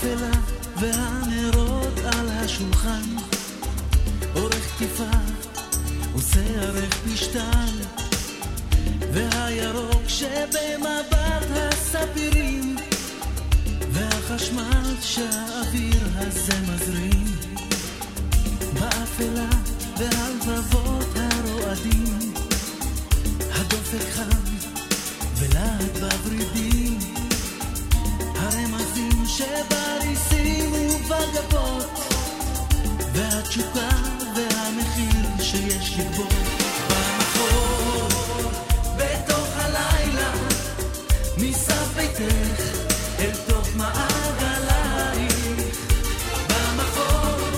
באפלה והנרות על השולחן, אורך כתיפה עושה ערך פשטן, והירוק שבמבט הספירים, והחשמל שהאוויר הזה מזרים. באפלה והלבבות הרועדים, הדופק חם ולהט בברידים, הרמזים שבריסים ובגבות, והתשוקה והמחיר שיש לגבות. במחור בתוך הלילה, מסף ביתך אל תוך מעגלייך, במחור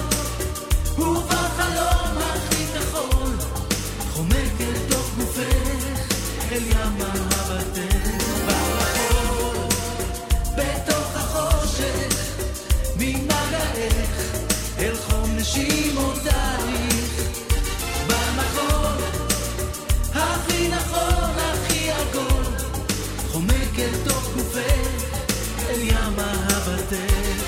ובחלום הכי כחול, חומק אל תוך גופך אל ים אהבתך. במחור בתוך החושך ממגעך אל חום נשימותייך, במחור הכי נכון הכי עגול, חומק אל תוך גופך אל ים אהבתך.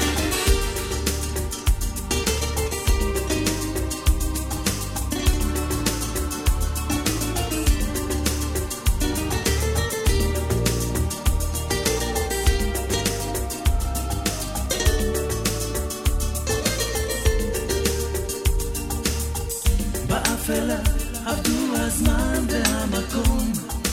באפלה עבדו הזמן והמקום,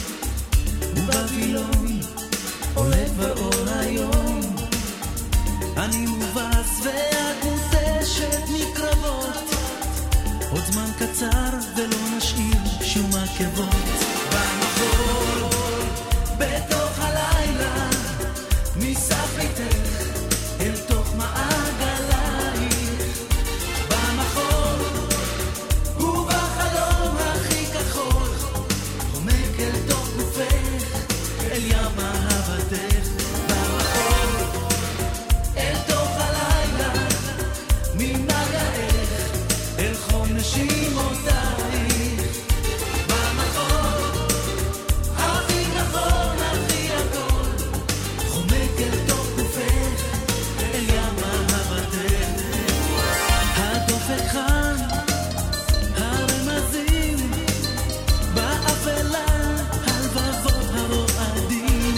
ובפילון עולה כבר אור היום. אני מובס ואת מותשת מקרבות, עוד זמן קצר ולא נשאיר שום עקבות. במחור בתוך הלילה, מסף ביתך אל תוך מעגלייך, במחור ובחלום הכי כחול, חומק אל תוך גופך אל ים אהבתך. במחור אל תוך הלילה, ממגעך אל חום נשימותייך, במחור הכי נכון הכי עגול, חומק אל תוך גופך אל ים אהבתך. הדופק חם, הרמזים באפלה, הלבבות הרועדים.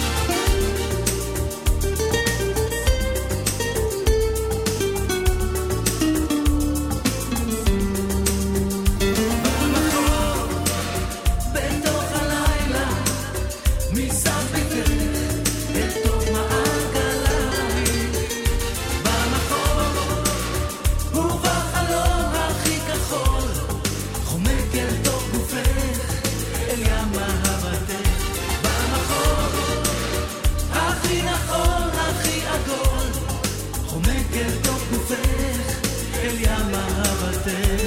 במחור בתוך הלילה, מסף ביתך אל תוך מעגלייך, במחור ובחלום הכי כחול, חומק אל תוך גופך אל ים אהבתך. במחור הכי נכון הכי עגול, חומק אל תוך גופך אל ים אהבתך.